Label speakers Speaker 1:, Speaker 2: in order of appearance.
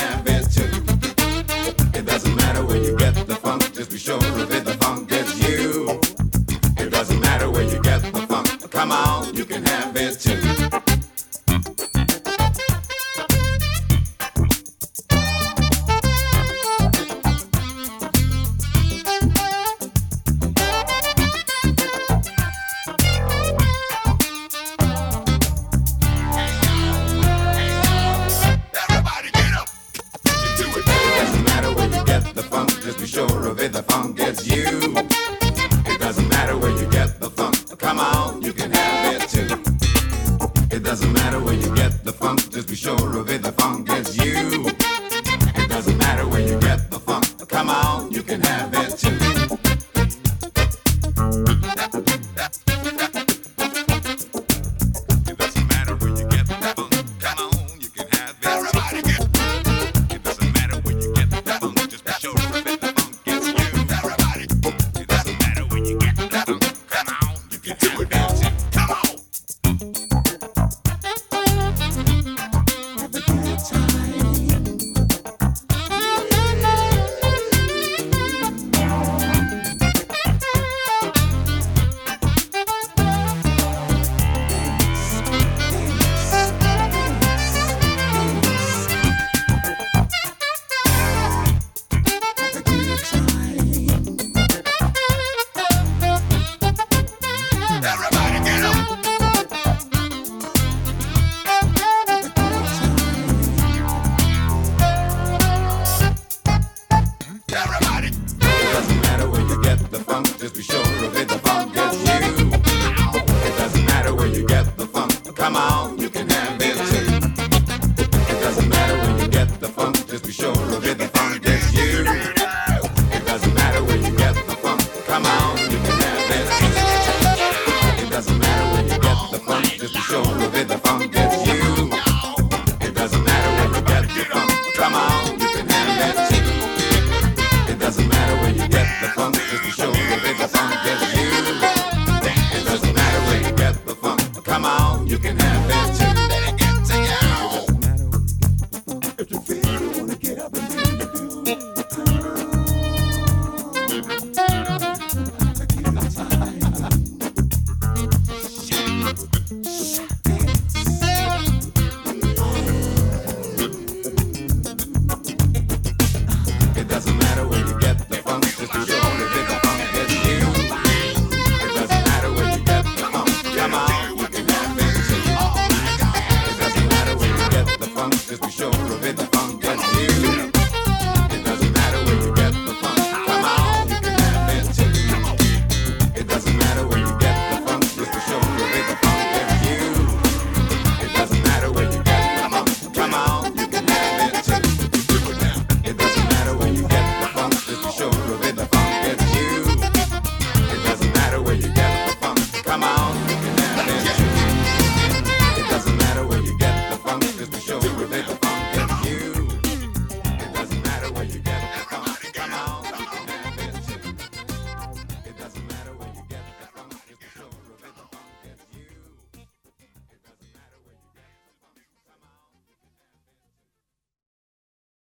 Speaker 1: have it too. It doesn't matter where you get the funk, just be sure of it, the funk gets you. It doesn't matter where you get the funk, come on, you can have it too. Just be sure of it, the funk gets you.